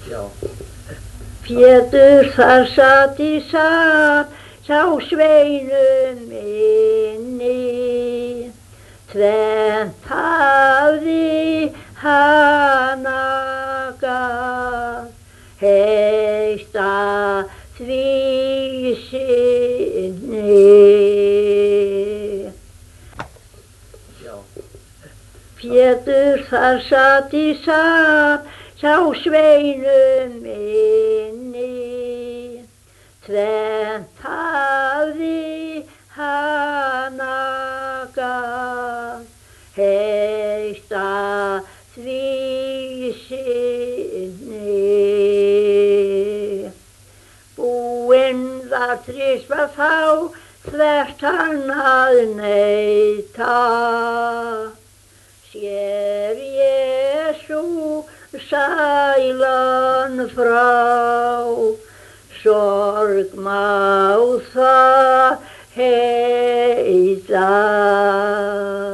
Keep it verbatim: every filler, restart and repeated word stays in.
Já. Pétur þar sat í sal hjá sveinum inni, tvennt hafði hana gaf, heitt að því sinni. Já. Pétur þar sat í sal hjá sveinum inni, tvennt hafði hana gaf, heitt að því sinni. Búinn var þrisvar þá þvert hann að neita, sér Jesú sælan frá, sorg má það heita.